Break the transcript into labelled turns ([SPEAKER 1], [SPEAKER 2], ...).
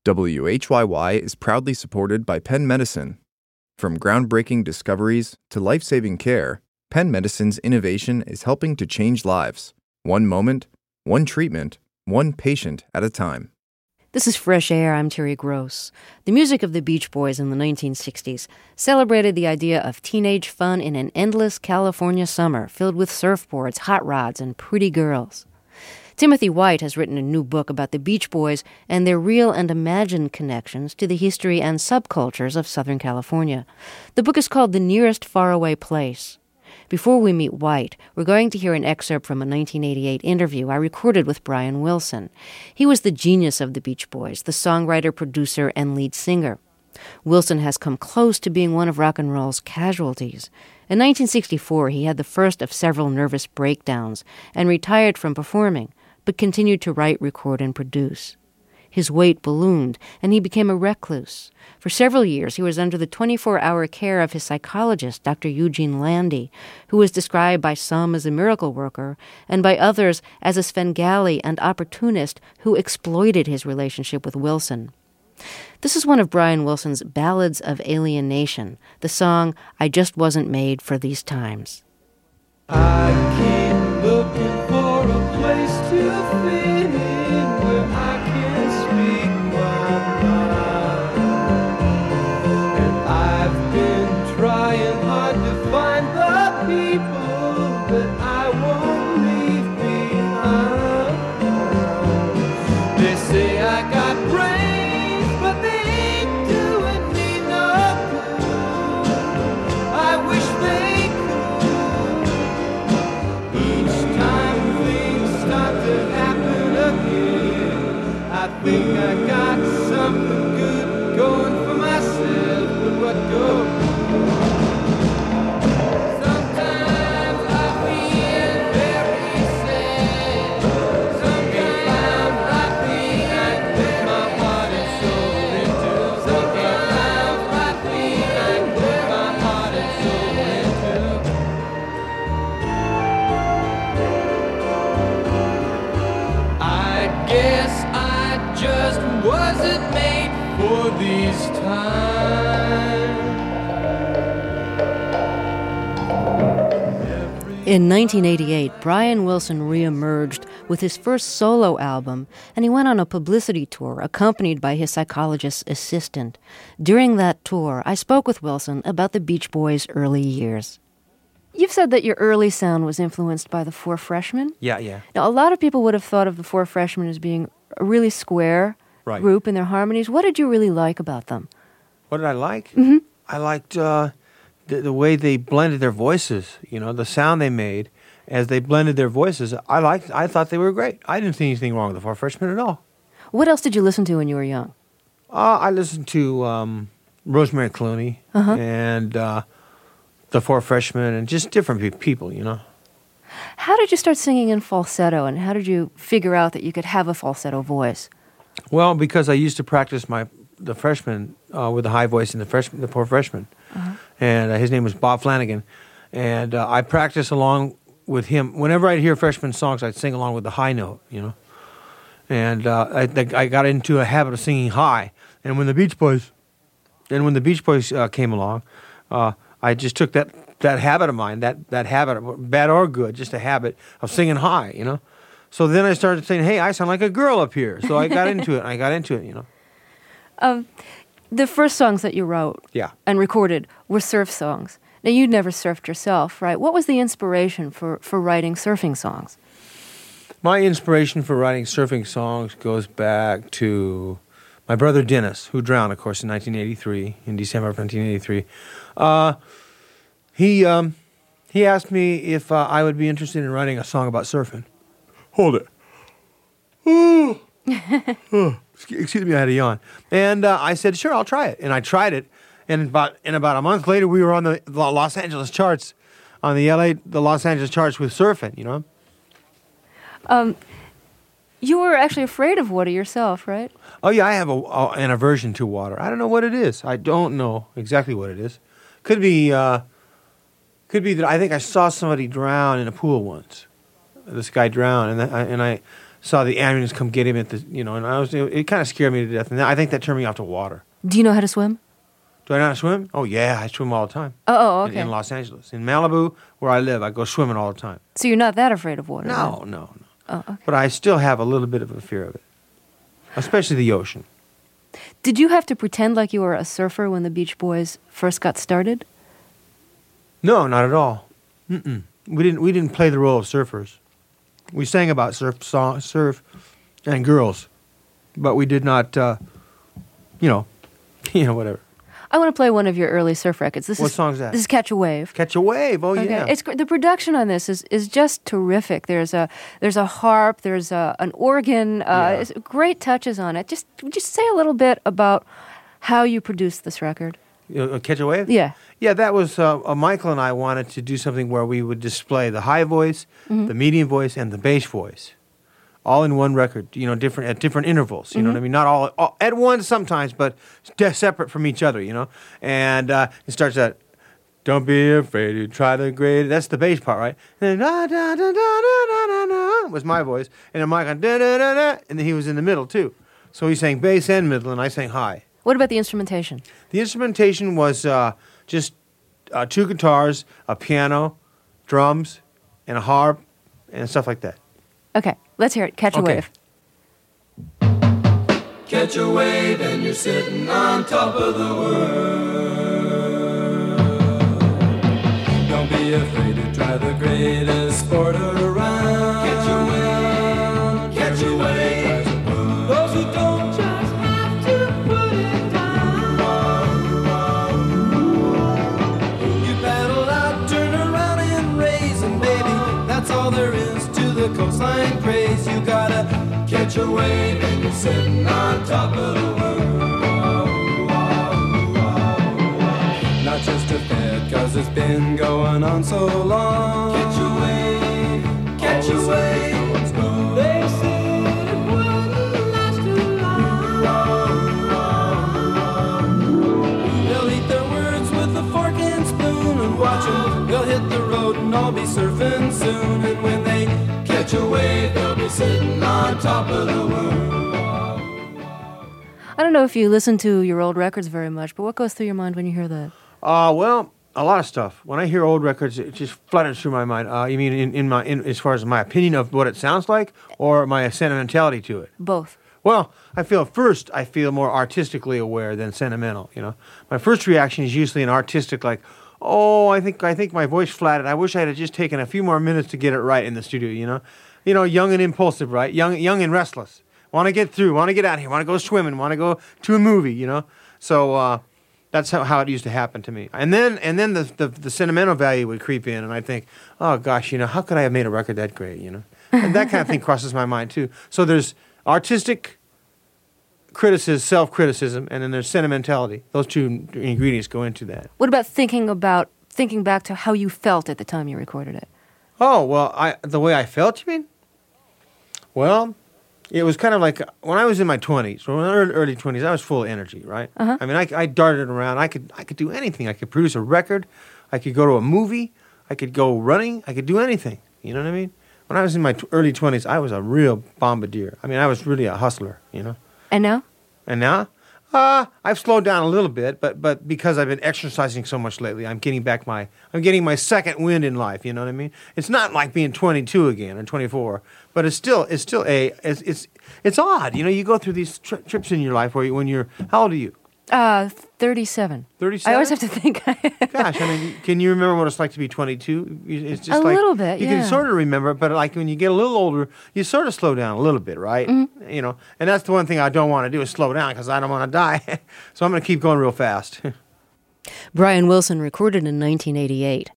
[SPEAKER 1] WHYY is proudly supported by Penn Medicine. From groundbreaking discoveries to life-saving care, Penn Medicine's innovation is helping to change lives. One moment, one treatment, one patient at a time.
[SPEAKER 2] This is Fresh Air. I'm Terry Gross. The music of the Beach Boys in the 1960s celebrated the idea of teenage fun in an endless California summer filled with surfboards, hot rods, and pretty girls. Timothy White has written a new book about the Beach Boys and their real and imagined connections to the history and subcultures of Southern California. The book is called The Nearest Faraway Place. Before we meet White, we're going to hear an excerpt from a 1988 interview I recorded with Brian Wilson. He was the genius of the Beach Boys, the songwriter, producer, and lead singer. Wilson has come close to being one of rock and roll's casualties. In 1964, he had the first of several nervous breakdowns and retired from performing, but continued to write, record, and produce. His weight ballooned, and he became a recluse. For several years, he was under the 24-hour care of his psychologist, Dr. Eugene Landy, who was described by some as a miracle worker and by others as a Svengali and opportunist who exploited his relationship with Wilson. This is one of Brian Wilson's Ballads of Alienation, the song I Just Wasn't Made for These Times.
[SPEAKER 3] I keep looking for a place to fit in where I can speak my mind. And I've been trying hard to find the people that I won't leave behind. They say I got brains, but they ain't doing me no good. I wish they I think I got something good going for myself, but what goes? Sometimes I feel very sad. Sometimes I feel I put my heart and soul into. Sometimes I feel I put my heart and soul into. I guess just wasn't made for these times.
[SPEAKER 2] In 1988, Brian Wilson reemerged with his first solo album, and he went on a publicity tour accompanied by his psychologist's assistant. During that tour, I spoke with Wilson about the Beach Boys' early years. You've said that your early sound was influenced by the Four Freshmen?
[SPEAKER 4] Yeah.
[SPEAKER 2] Now, a lot of people would have thought of the Four Freshmen as being a really square group in their harmonies. What did you really like about them?
[SPEAKER 4] What did I like?
[SPEAKER 2] Mm-hmm.
[SPEAKER 4] I liked the way they blended their voices, the sound they made as they blended their voices. I thought they were great. I didn't see anything wrong with the Four Freshmen at all.
[SPEAKER 2] What else did you listen to when you were young?
[SPEAKER 4] I listened to Rosemary Clooney and the Four Freshmen and just different people,
[SPEAKER 2] How did you start singing in falsetto, and how did you figure out that you could have a falsetto voice?
[SPEAKER 4] Well, because I used to practice the freshman with the high voice in the Four Freshmen, and his name was Bob Flanagan, and I practiced along with him. Whenever I'd hear freshman songs, I'd sing along with the high note, and I got into a habit of singing high. And when the Beach Boys came along, I just took that habit of mine, that habit, bad or good, just a habit of singing high, So then I started saying, hey, I sound like a girl up here. So I got into it,
[SPEAKER 2] The first songs that you wrote and recorded were surf songs. Now, you'd never surfed yourself, right? What was the inspiration for writing surfing songs?
[SPEAKER 4] My inspiration for writing surfing songs goes back to my brother Dennis, who drowned, of course, in 1983, in December of 1983. He asked me if I would be interested in writing a song about surfing. Hold it. Excuse me, I had a yawn. And I said, sure, I'll try it. And I tried it. And about a month later, we were on the Los Angeles charts, the Los Angeles charts with surfing,
[SPEAKER 2] You were actually afraid of water yourself, right?
[SPEAKER 4] Oh, yeah, I have an aversion to water. I don't know what it is. I don't know exactly what it is. Could be that I think I saw somebody drown in a pool once. This guy drowned, and saw the ambulance come get him at the, and it kind of scared me to death. And I think that turned me off to water.
[SPEAKER 2] Do you know how to swim?
[SPEAKER 4] Do I know how to swim? Oh, yeah, I swim all the time.
[SPEAKER 2] Oh, okay.
[SPEAKER 4] In Los Angeles. In Malibu, where I live, I go swimming all the time.
[SPEAKER 2] So you're not that afraid of water?
[SPEAKER 4] No,
[SPEAKER 2] then?
[SPEAKER 4] no.
[SPEAKER 2] Oh, okay.
[SPEAKER 4] But I still have a little bit of a fear of it, especially the ocean.
[SPEAKER 2] Did you have to pretend like you were a surfer when the Beach Boys first got started?
[SPEAKER 4] No, not at all. Mm-mm. We didn't play the role of surfers. We sang about surf and girls, but we did not, whatever.
[SPEAKER 2] I want to play one of your early surf records.
[SPEAKER 4] What song is that?
[SPEAKER 2] This is Catch a Wave.
[SPEAKER 4] Catch a Wave. Oh,
[SPEAKER 2] Okay.
[SPEAKER 4] yeah.
[SPEAKER 2] It's the production on this is just terrific. There's a harp, there's an organ, it's great touches on it. Just say a little bit about how you produced this record.
[SPEAKER 4] Catch a Wave?
[SPEAKER 2] Yeah.
[SPEAKER 4] Yeah, that was Michael and I wanted to do something where we would display the high voice, the medium voice, and the bass voice, all in one record. Different at different intervals. You know what I mean? Not all at once sometimes, but separate from each other. And it starts at "Don't be afraid to try the great." That's the bass part, right? And then, da, da, da, da, da, da, da, was my voice, and then Michael da, da, da, da, and then he was in the middle too. So he sang bass and middle, and I sang high.
[SPEAKER 2] What about the instrumentation?
[SPEAKER 4] The instrumentation was just 2 guitars, a piano, drums, and a harp, and stuff like that.
[SPEAKER 2] Okay, let's hear it. Catch a Wave.
[SPEAKER 3] Catch a wave and you're sitting on top of the world. Don't be afraid to try the greatest sport around. Catch a wave, catch a wave. Those who don't just have to put it down. You paddle out, turn around and raise, and baby, that's all there is to the coastline craze. You gotta catch a wave and you're sitting on top of the world. Not just a fad, cause it's been going on so long. Catch a wave, catch a wave. They said it wouldn't last too long. They'll eat their words with a fork and spoon and watch them. They'll hit the road and all be surfing soon. And when they catch a wave, they'll be sitting on top of the world.
[SPEAKER 2] I don't know if you listen to your old records very much, but what goes through your mind when you hear that?
[SPEAKER 4] Well, a lot of stuff. When I hear old records, it just flutters through my mind. You mean in as far as my opinion of what it sounds like, or my sentimentality to it?
[SPEAKER 2] Both.
[SPEAKER 4] Well, I feel more artistically aware than sentimental. My first reaction is usually an artistic, like, oh, I think my voice flatted. I wish I had just taken a few more minutes to get it right in the studio. Young and impulsive, right? Young and restless. Want to get through. Want to get out of here. Want to go swimming. Want to go to a movie. So that's how it used to happen to me. And then the sentimental value would creep in, and I'd think, oh gosh, how could I have made a record that great? And that kind of thing crosses my mind too. So there's artistic criticism, self-criticism, and then there's sentimentality. Those two ingredients go into that.
[SPEAKER 2] What about thinking back to how you felt at the time you recorded it?
[SPEAKER 4] Oh, well, the way I felt, you mean? Well, it was kind of like when I was in my 20s, or early 20s, I was full of energy, right?
[SPEAKER 2] Uh-huh.
[SPEAKER 4] I mean, I darted around. I could do anything. I could produce a record. I could go to a movie. I could go running. I could do anything. You know what I mean? When I was in my early 20s, I was a real bombardier. I mean, I was really a hustler,
[SPEAKER 2] And now?
[SPEAKER 4] And now? I've slowed down a little bit, but because I've been exercising so much lately, I'm getting my second wind in life. You know what I mean? It's not like being 22 again or 24, but it's odd. You go through these trips in your life how old are you?
[SPEAKER 2] 37.
[SPEAKER 4] 37?
[SPEAKER 2] I always have to think.
[SPEAKER 4] Gosh, I mean, can you remember what it's like to be 22? It's just
[SPEAKER 2] a little bit,
[SPEAKER 4] You
[SPEAKER 2] yeah.
[SPEAKER 4] can sort of remember, but like when you get a little older, you sort of slow down a little bit, right?
[SPEAKER 2] Mm-hmm.
[SPEAKER 4] And that's the one thing I don't want to do is slow down because I don't want to die. So I'm going to keep going real fast.
[SPEAKER 2] Brian Wilson recorded in 1988.